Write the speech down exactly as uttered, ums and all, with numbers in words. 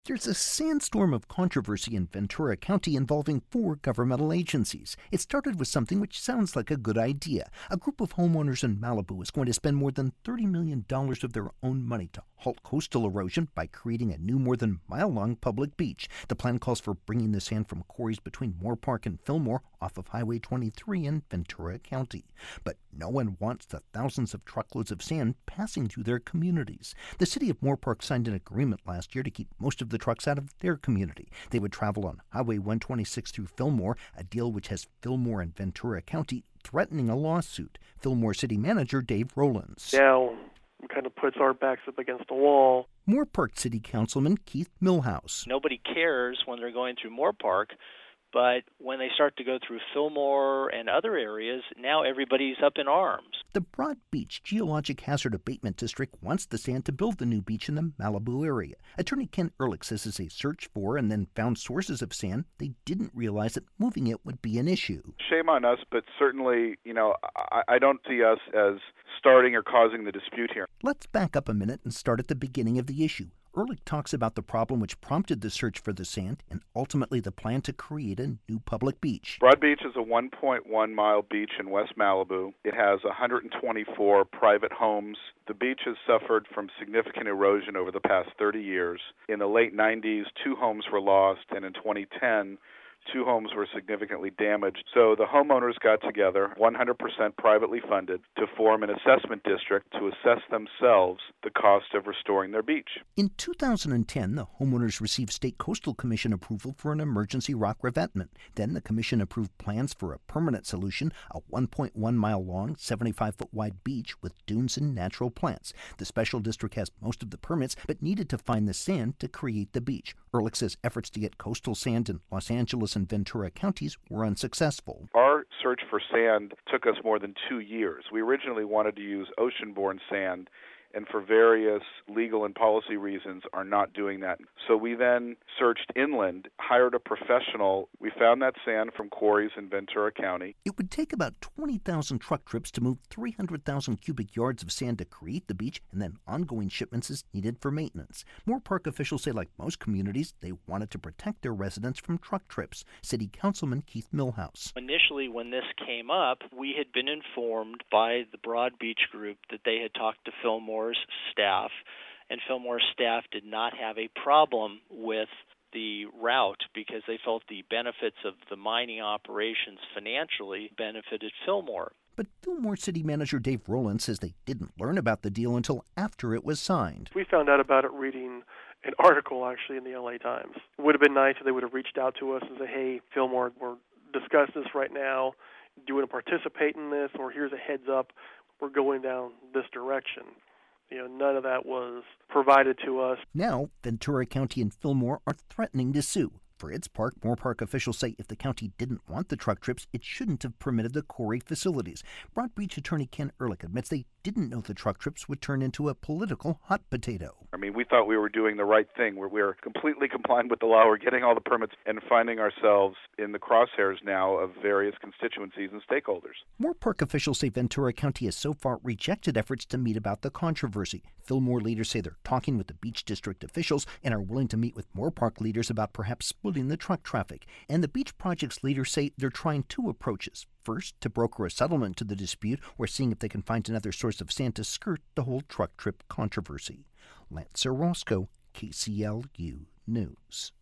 There's a sandstorm of controversy in Ventura County involving four governmental agencies. It started with something which sounds like a good idea. A group of homeowners in Malibu is going to spend more than thirty million dollars of their own money to halt coastal erosion by creating a new more than mile-long public beach. The plan calls for bringing the sand from quarries between Moorpark and Fillmore off of Highway twenty-three in Ventura County. But no one wants the thousands of truckloads of sand passing through their communities. The city of Moorpark signed an agreement last year to keep most of the trucks out of their community. They would travel on Highway one twenty-six through Fillmore, a deal which has Fillmore and Ventura County threatening a lawsuit. Fillmore City Manager Dave Rowlands. Now kind of puts our backs up against the wall. Moorpark City Councilman Keith Millhouse. Nobody cares when they're going through Moorpark, but when they start to go through Fillmore and other areas, now everybody's up in arms. The Broad Beach Geologic Hazard Abatement District wants the sand to build the new beach in the Malibu area. Attorney Ken Ehrlich says as they searched for and then found sources of sand, they didn't realize that moving it would be an issue. Shame on us, but certainly, you know, I, I don't see us as starting or causing the dispute here. Let's back up a minute and start at the beginning of the issue. Ehrlich talks about the problem which prompted the search for the sand and ultimately the plan to create a new public beach. Broad Beach is a one point one mile beach in West Malibu. It has one hundred twenty-four private homes. The beach has suffered from significant erosion over the past thirty years. In the late nineties, two homes were lost, and in twenty ten, two homes were significantly damaged. So the homeowners got together, one hundred percent privately funded, to form an assessment district to assess themselves the cost of restoring their beach. In two thousand ten, the homeowners received State Coastal Commission approval for an emergency rock revetment. Then the commission approved plans for a permanent solution, a one point one mile long, seventy-five foot wide beach with dunes and natural plants. The special district has most of the permits, but needed to find the sand to create the beach. Ehrlich says efforts to get coastal sand in Los Angeles and Ventura counties were unsuccessful. Our search for sand took us more than two years. We originally wanted to use ocean-borne sand, and for various legal and policy reasons are not doing that. So we then searched inland, hired a professional. We found that sand from quarries in Ventura County. It would take about twenty thousand truck trips to move three hundred thousand cubic yards of sand to create the beach, and then ongoing shipments is needed for maintenance. Moorpark officials say, like most communities, they wanted to protect their residents from truck trips. City Councilman Keith Millhouse. Initially, when this came up, we had been informed by the Broad Beach group that they had talked to Fillmore staff, and Fillmore's staff did not have a problem with the route because they felt the benefits of the mining operations financially benefited Fillmore. But Fillmore City Manager Dave Rowlands says they didn't learn about the deal until after it was signed. We found out about it reading an article actually in the L A Times. It would have been nice if they would have reached out to us and said, hey, Fillmore, we're discussing this right now. Do you want to participate in this? Or here's a heads up, we're going down this direction. You know, none of that was provided to us. Now, Ventura County and Fillmore are threatening to sue. For its part, Moorpark officials say if the county didn't want the truck trips, it shouldn't have permitted the quarry facilities. Broad Beach attorney Ken Ehrlich admits they didn't know the truck trips would turn into a political hot potato. I mean, we thought we were doing the right thing. We're, we're completely compliant with the law. We're getting all the permits and finding ourselves in the crosshairs now of various constituencies and stakeholders. Moorpark officials say Ventura County has so far rejected efforts to meet about the controversy. Fillmore leaders say they're talking with the beach district officials and are willing to meet with Moorpark leaders about perhaps splitting the truck traffic. And the beach project's leaders say they're trying two approaches. First, to broker a settlement to the dispute, or seeing if they can find another source of sand to skirt the whole truck trip controversy. Lance Orozco, K C L U News.